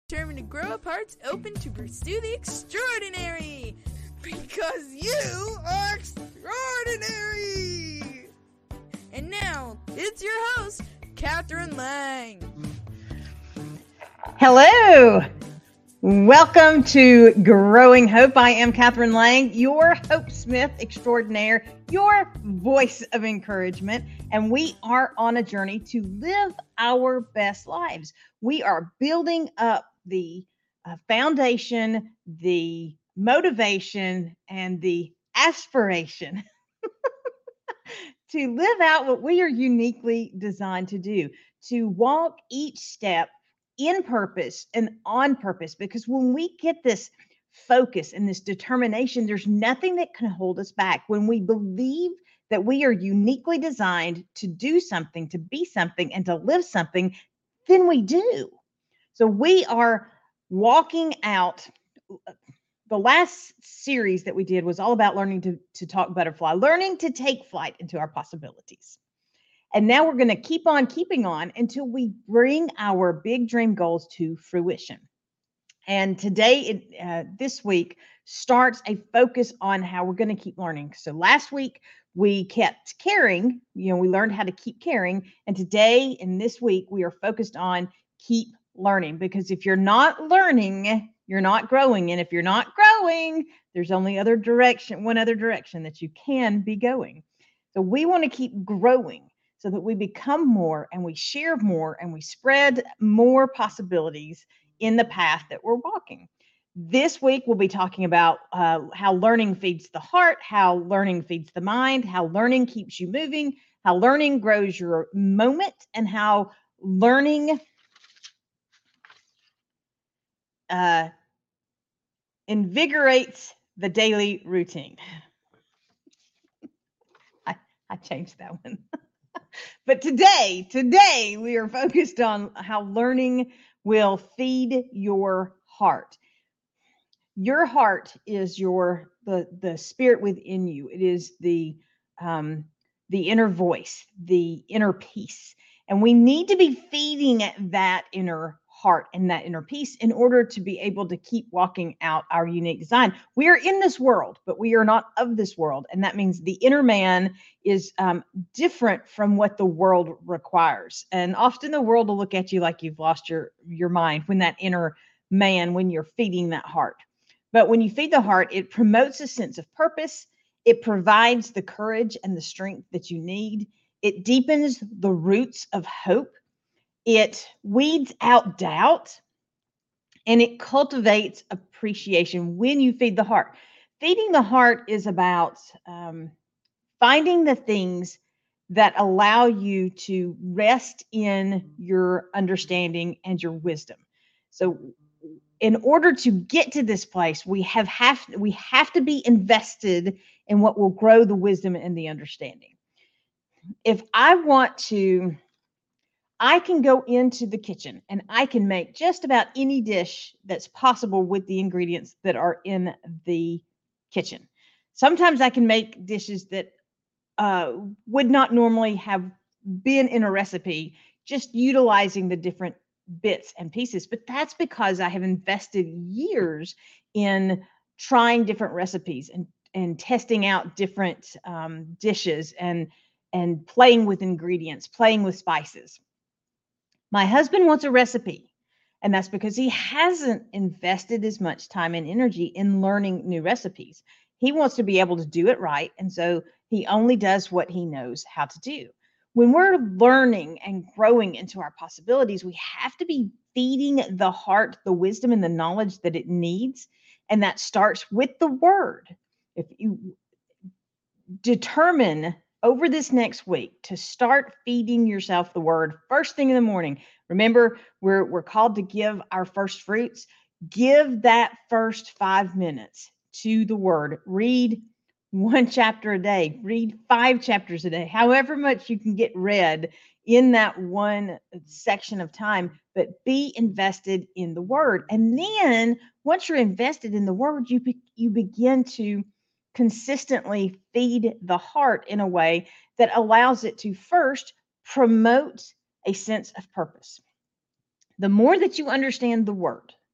Determined to grow up hearts open to pursue the extraordinary. Because you are extraordinary. And now, it's your host, Catherine Lang. Hello. Welcome to Growing Hope. I am Catherine Lang, your Hope Smith extraordinaire, your voice of encouragement, and we are on a journey to live our best lives. We are building up the foundation, the motivation, and the aspiration to live out what we are uniquely designed to do, to walk each step in purpose and on purpose. Because when we get this focus and this determination, there's nothing that can hold us back. When we believe that we are uniquely designed to do something, to be something, and to live something, then we do. So we are walking out. The last series that we did was all about learning to talk butterfly, learning to take flight into our possibilities. And now we're going to keep on keeping on until we bring our big dream goals to fruition. And today, this week, starts a focus on how we're going to keep learning. So last week, we kept caring. We learned how to keep caring. And today, and this week, we are focused on keep learning. Because if you're not learning, you're not growing. And if you're not growing, there's only one other direction that you can be going. So we want to keep growing, so that we become more and we share more and we spread more possibilities in the path that we're walking. This week, we'll be talking about how learning feeds the heart, how learning feeds the mind, how learning keeps you moving, how learning grows your moment, and how learning invigorates the daily routine. I changed that one. But today we are focused on how learning will feed your heart. Your heart is the spirit within you. It is the inner voice, the inner peace. And we need to be feeding that inner heart and that inner peace in order to be able to keep walking out our unique design. We are in this world, but we are not of this world. And that means the inner man is different from what the world requires. And often the world will look at you like you've lost your mind when that inner man, when you're feeding that heart. But when you feed the heart, it promotes a sense of purpose. It provides the courage and the strength that you need. It deepens the roots of hope. It weeds out doubt, and it cultivates appreciation when you feed the heart. Feeding the heart is about finding the things that allow you to rest in your understanding and your wisdom. So in order to get to this place, we have to be invested in what will grow the wisdom and the understanding. If I can go into the kitchen and I can make just about any dish that's possible with the ingredients that are in the kitchen. Sometimes I can make dishes that would not normally have been in a recipe, just utilizing the different bits and pieces. But that's because I have invested years in trying different recipes and testing out different dishes and playing with ingredients, playing with spices. My husband wants a recipe, and that's because he hasn't invested as much time and energy in learning new recipes. He wants to be able to do it right, and so he only does what he knows how to do. When we're learning and growing into our possibilities, we have to be feeding the heart the wisdom and the knowledge that it needs, and that starts with the word. If you determine over this next week to start feeding yourself the word first thing in the morning. Remember, we're called to give our first fruits. Give that first 5 minutes to the word. Read 1 chapter a day. Read 5 chapters a day. However much you can get read in that one section of time, but be invested in the word. And then once you're invested in the word, you begin to consistently feed the heart in a way that allows it to first promote a sense of purpose. The more that you understand the word,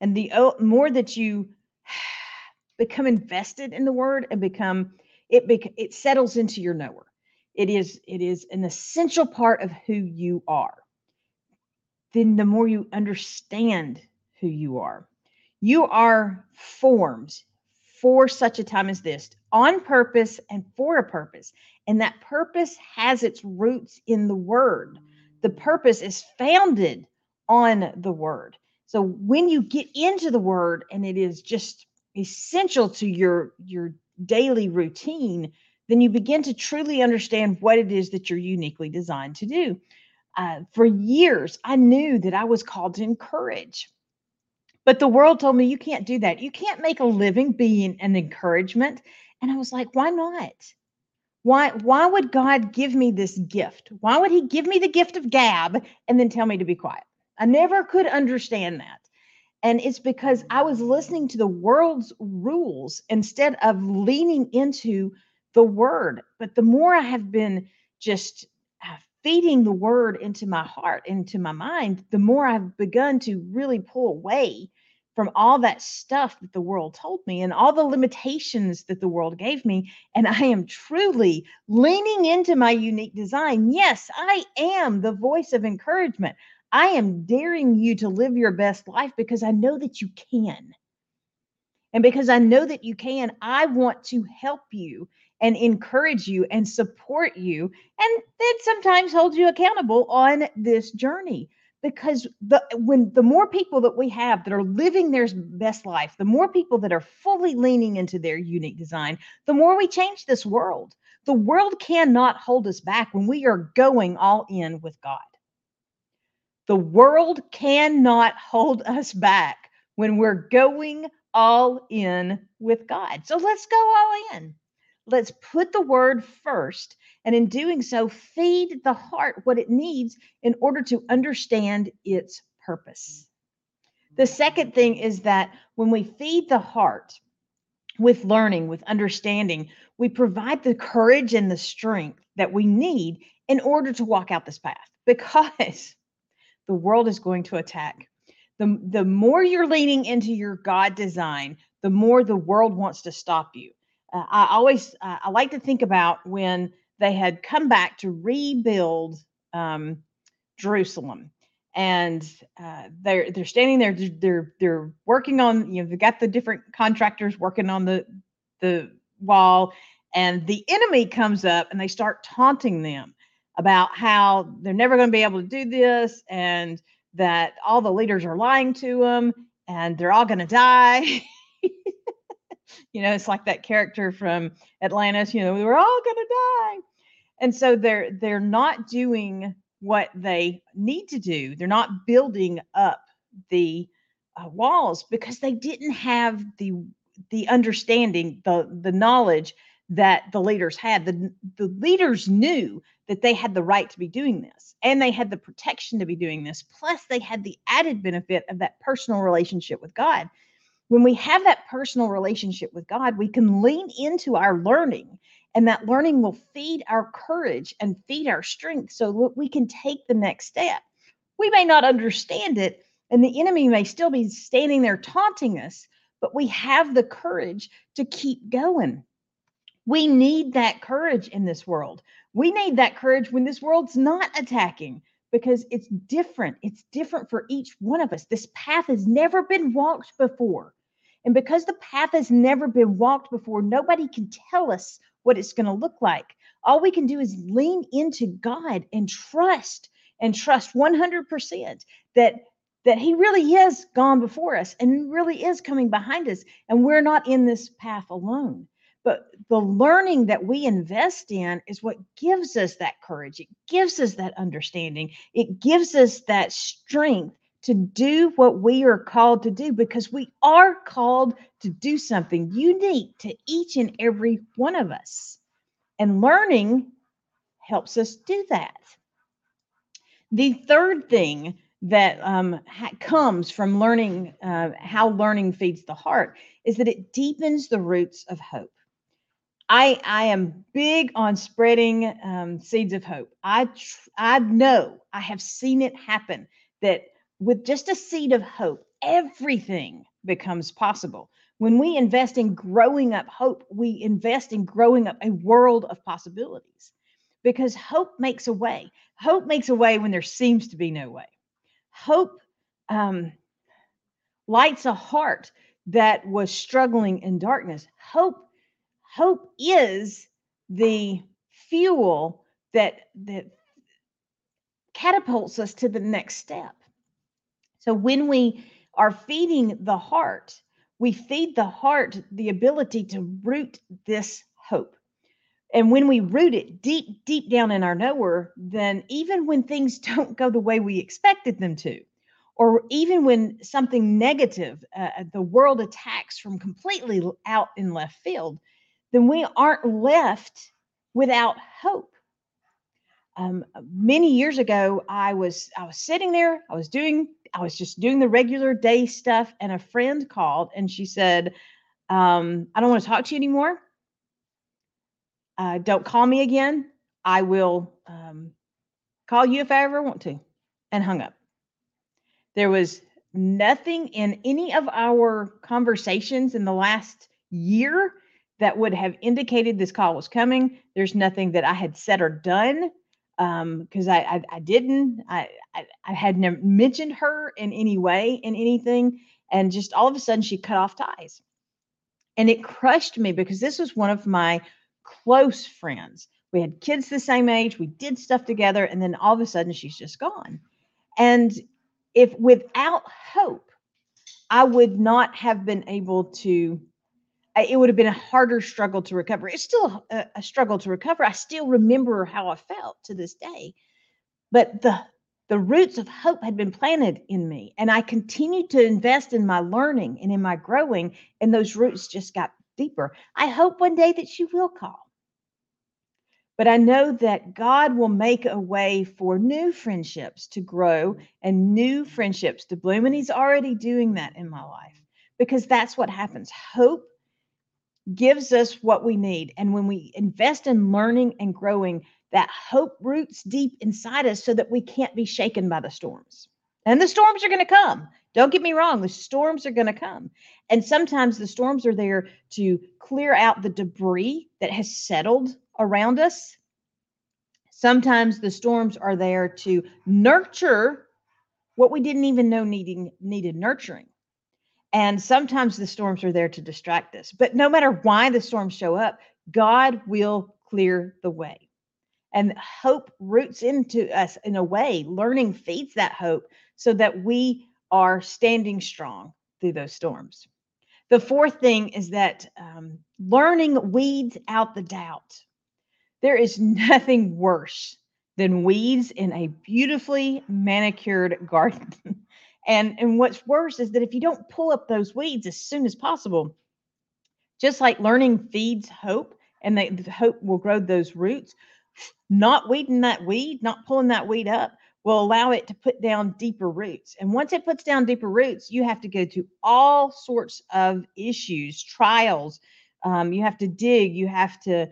And the more that you become invested in the word and it settles into your knower. It is an essential part of who you are. Then the more you understand who you are formed for such a time as this, on purpose and for a purpose. And that purpose has its roots in the word. The purpose is founded on the word. So when you get into the word and it is just essential to your daily routine, then you begin to truly understand what it is that you're uniquely designed to do. For years, I knew that I was called to encourage. But the world told me you can't do that. You can't make a living being an encouragement. And I was like, why not? Why would God give me this gift? Why would he give me the gift of gab and then tell me to be quiet? I never could understand that. And it's because I was listening to the world's rules instead of leaning into the word. But the more I have been just feeding the word into my heart, into my mind, the more I've begun to really pull away from all that stuff that the world told me and all the limitations that the world gave me. And I am truly leaning into my unique design. Yes, I am the voice of encouragement. I am daring you to live your best life because I know that you can. And because I know that you can, I want to help you and encourage you and support you and then sometimes hold you accountable on this journey. Because the more people that we have that are living their best life, the more people that are fully leaning into their unique design, the more we change this world. The world cannot hold us back when we are going all in with God. The world cannot hold us back when we're going all in with God. So let's go all in. Let's put the word first. And in doing so, feed the heart what it needs in order to understand its purpose. The second thing is that when we feed the heart with learning, with understanding, we provide the courage and the strength that we need in order to walk out this path because the world is going to attack. The more you're leaning into your God design, the more the world wants to stop you. I like to think about when they had come back to rebuild Jerusalem, and they're standing there. They're working on, they've got the different contractors working on the wall, and the enemy comes up and they start taunting them about how they're never going to be able to do this and that all the leaders are lying to them and they're all going to die. It's like that character from Atlantis, we were all going to die. And so they're not doing what they need to do. They're not building up the walls because they didn't have the understanding, the knowledge that the leaders had. The leaders knew that they had the right to be doing this and they had the protection to be doing this. Plus, they had the added benefit of that personal relationship with God. When we have that personal relationship with God, we can lean into our learning, and that learning will feed our courage and feed our strength so we can take the next step. We may not understand it, and the enemy may still be standing there taunting us, but we have the courage to keep going. We need that courage in this world. We need that courage when this world's not attacking because it's different. It's different for each one of us. This path has never been walked before. And because the path has never been walked before, nobody can tell us what it's going to look like. All we can do is lean into God and trust 100% that he really is gone before us and really is coming behind us. And we're not in this path alone. But the learning that we invest in is what gives us that courage. It gives us that understanding. It gives us that strength to do what we are called to do because we are called to do something unique to each and every one of us. And learning helps us do that. The third thing that comes from learning how learning feeds the heart is that it deepens the roots of hope. I am big on spreading seeds of hope. I know I have seen it happen that with just a seed of hope, everything becomes possible. When we invest in growing up hope, we invest in growing up a world of possibilities because hope makes a way. Hope makes a way when there seems to be no way. Hope um, lights a heart that was struggling in darkness. Hope is the fuel that catapults us to the next step. So when we are feeding the heart, we feed the heart the ability to root this hope. And when we root it deep, deep down in our knower, then even when things don't go the way we expected them to, or even when something negative, the world attacks from completely out in left field, then we aren't left without hope. Many years ago, I was sitting there. I was just doing the regular day stuff, and a friend called and she said, "I don't want to talk to you anymore. Don't call me again. I will call you if I ever want to," and hung up. There was nothing in any of our conversations in the last year that would have indicated this call was coming. There's nothing that I had said or done because I didn't. I had never mentioned her in any way in anything. And just all of a sudden, she cut off ties. And it crushed me because this was one of my close friends. We had kids the same age, we did stuff together, and then all of a sudden, she's just gone. And if without hope, I would not have been able to, it would have been a harder struggle to recover. It's still a struggle to recover. I still remember how I felt to this day. But the roots of hope had been planted in me, and I continued to invest in my learning and in my growing, and those roots just got deeper. I hope one day that she will call. But I know that God will make a way for new friendships to grow and new friendships to bloom. And He's already doing that in my life because that's what happens. Hope gives us what we need. And when we invest in learning and growing, that hope roots deep inside us so that we can't be shaken by the storms. And the storms are going to come. Don't get me wrong, the storms are going to come. And sometimes the storms are there to clear out the debris that has settled around us. Sometimes the storms are there to nurture what we didn't even know needed nurturing. And sometimes the storms are there to distract us. But no matter why the storms show up, God will clear the way. And hope roots into us in a way. Learning feeds that hope so that we are standing strong through those storms. The fourth thing is that learning weeds out the doubt. There is nothing worse than weeds in a beautifully manicured garden. And what's worse is that if you don't pull up those weeds as soon as possible, just like learning feeds hope and the hope will grow those roots, not weeding that weed, not pulling that weed up will allow it to put down deeper roots. And once it puts down deeper roots, you have to go to all sorts of issues, trials. You have to dig, you have to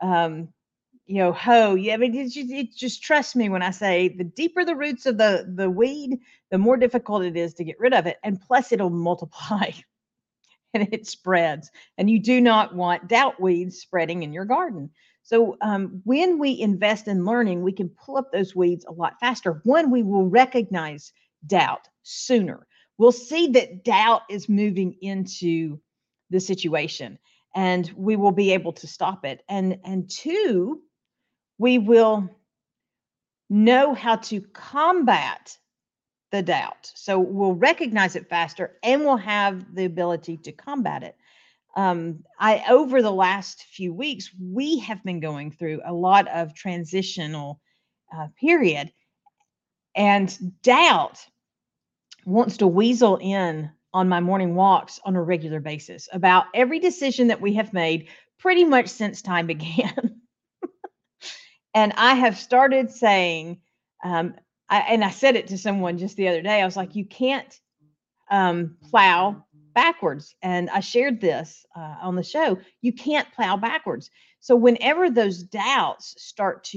hoe. Yeah, I mean, it's just trust me when I say the deeper the roots of the weed, the more difficult it is to get rid of it. And plus, it'll multiply and it spreads. And you do not want doubt weeds spreading in your garden. So when we invest in learning, we can pull up those weeds a lot faster. One, we will recognize doubt sooner. We'll see that doubt is moving into the situation, and we will be able to stop it. And two, we will know how to combat the doubt. So we'll recognize it faster and we'll have the ability to combat it. Over the last few weeks, we have been going through a lot of transitional period, and doubt wants to weasel in on my morning walks on a regular basis about every decision that we have made pretty much since time began. And I have started saying, I said it to someone just the other day. I was like, you can't plow backwards. And I shared this on the show. You can't plow backwards. So whenever those doubts start to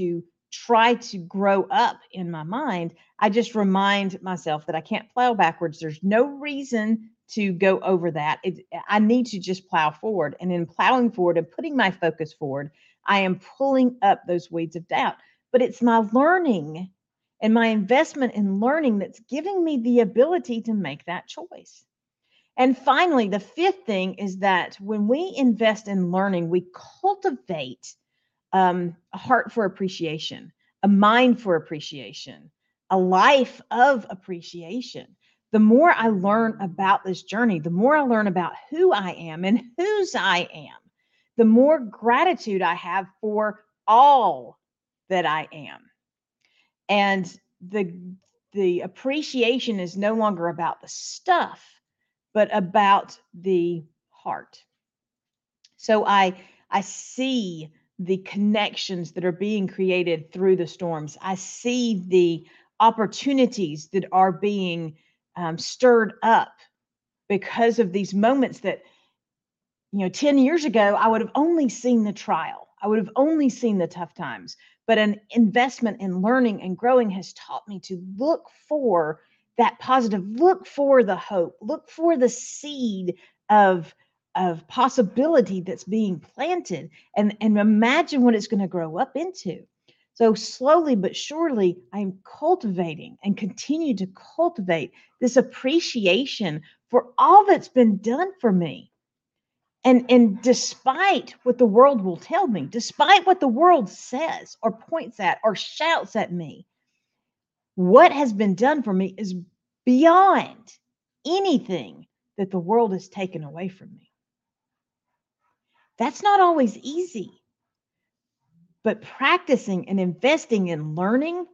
try to grow up in my mind, I just remind myself that I can't plow backwards. There's no reason to go over that. I need to just plow forward. And in plowing forward and putting my focus forward, I am pulling up those weeds of doubt. But it's my learning and my investment in learning that's giving me the ability to make that choice. And finally, the fifth thing is that when we invest in learning, we cultivate a heart for appreciation, a mind for appreciation, a life of appreciation. The more I learn about this journey, the more I learn about who I am and whose I am, the more gratitude I have for all that I am. And the appreciation is no longer about the stuff, but about the heart. So I see the connections that are being created through the storms. I see the opportunities that are being stirred up because of these moments that, 10 years ago, I would have only seen the trial. I would have only seen the tough times. But an investment in learning and growing has taught me to look for that positive, look for the hope, look for the seed of possibility that's being planted, and imagine what it's going to grow up into. So slowly but surely, I'm cultivating and continue to cultivate this appreciation for all that's been done for me. And despite what the world will tell me, despite what the world says or points at or shouts at me, what has been done for me is beyond anything that the world has taken away from me. That's not always easy, but practicing and investing in learning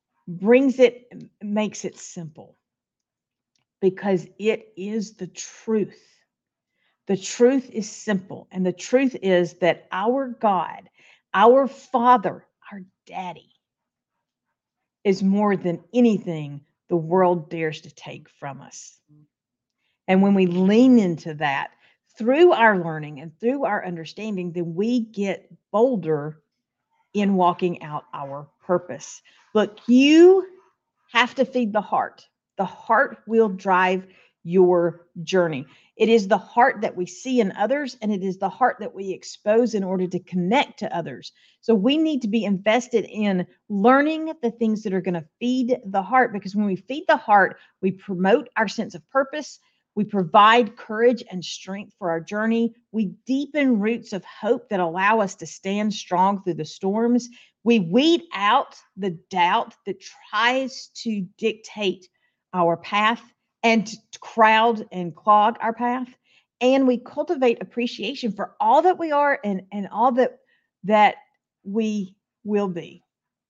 makes it simple, because it is the truth. The truth is simple, and the truth is that our God, our Father, our Daddy, is more than anything the world dares to take from us. And when we lean into that through our learning and through our understanding, then we get bolder in walking out our purpose. Look, you have to feed the heart. The heart will drive your journey. It is the heart that we see in others, and it is the heart that we expose in order to connect to others. So we need to be invested in learning the things that are going to feed the heart, because when we feed the heart, we promote our sense of purpose. We provide courage and strength for our journey. We deepen roots of hope that allow us to stand strong through the storms. We weed out the doubt that tries to dictate our path and crowd and clog our path. And we cultivate appreciation for all that we are and all that we will be.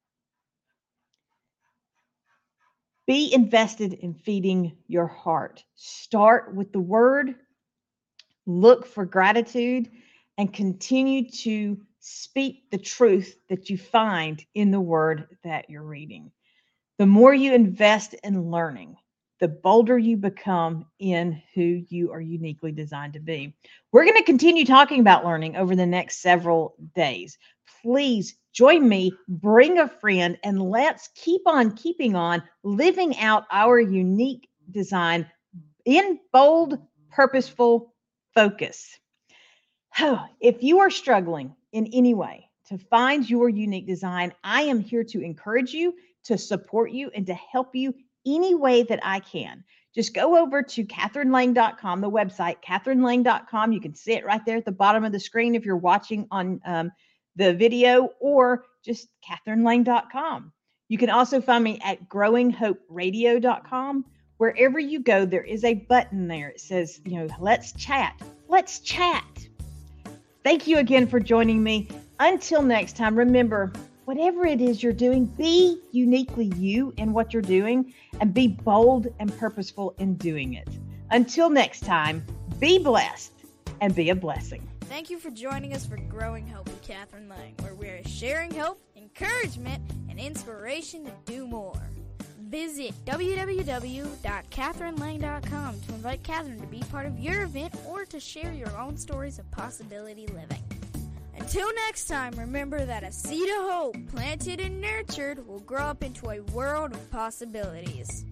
Be invested in feeding your heart. Start with the word, look for gratitude, and continue to speak the truth that you find in the word that you're reading. The more you invest in learning, the bolder you become in who you are uniquely designed to be. We're going to continue talking about learning over the next several days. Please join me, bring a friend, and let's keep on keeping on living out our unique design in bold, purposeful focus. If you are struggling in any way to find your unique design, I am here to encourage you, to support you, and to help you any way that I can. Just go over to KatherineLang.com, the website, KatherineLang.com. You can see it right there at the bottom of the screen if you're watching on the video, or just KatherineLang.com. You can also find me at GrowingHopeRadio.com. Wherever you go, there is a button there. It says, let's chat. Let's chat. Thank you again for joining me. Until next time, remember, whatever it is you're doing, be uniquely you in what you're doing, and be bold and purposeful in doing it. Until next time, be blessed and be a blessing. Thank you for joining us for Growing Hope with Katherine Lang, where we are sharing hope, encouragement, and inspiration to do more. Visit www.KatherineLang.com to invite Katherine to be part of your event or to share your own stories of possibility living. Until next time, remember that a seed of hope planted and nurtured will grow up into a world of possibilities.